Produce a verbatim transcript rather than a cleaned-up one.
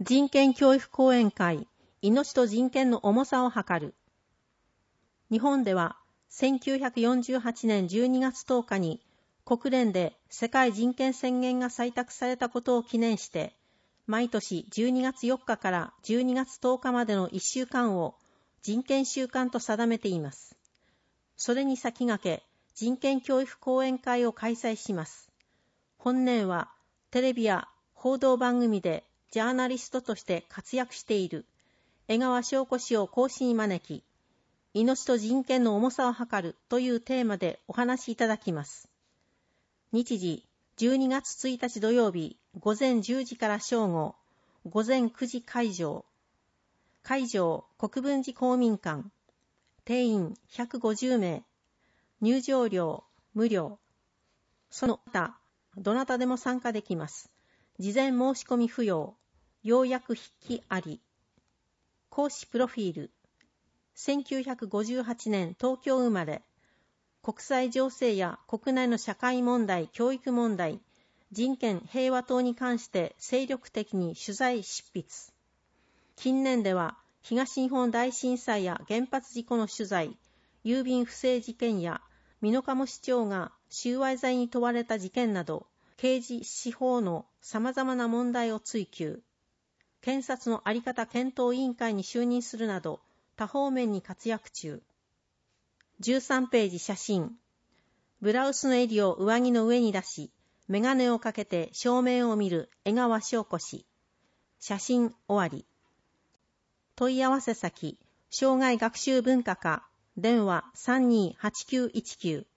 人権教育講演会、命と人権の重さを測る。日本ではせんきゅうひゃくよんじゅうはちねんじゅうにがつとおかに国連で世界人権宣言が採択されたことを記念して、毎年じゅうにがつよっかからじゅうにがつとおかまでのいっしゅうかんを人権週間と定めています。それに先駆け、人権教育講演会を開催します。本年はテレビや報道番組でジャーナリストとして活躍している江川翔子氏を講師に招き、命と人権の重さを測るというテーマでお話しいただきます。日時じゅうにがつついたち土曜日午前じゅうじから正午、午前くじ会場。会場国分寺公民館。定員ひゃくごじゅうめい。入場料無料。その他、どなたでも参加できます。事前申し込み不要。要約筆記あり。講師プロフィール。せんきゅうひゃくごじゅうはちねん東京生まれ。国際情勢や国内の社会問題、教育問題、人権、平和等に関して精力的に取材執筆。近年では東日本大震災や原発事故の取材、郵便不正事件や美濃加茂市長が収賄罪に問われた事件など、刑事司法の様々な問題を追及。検察の在り方検討委員会に就任するなど、多方面に活躍中。じゅうさんページ写真。ブラウスの襟を上着の上に出し、メガネをかけて正面を見る江川翔子氏。写真終わり。問い合わせ先、障害学習文化課、電話さんにーはちきゅういちきゅう。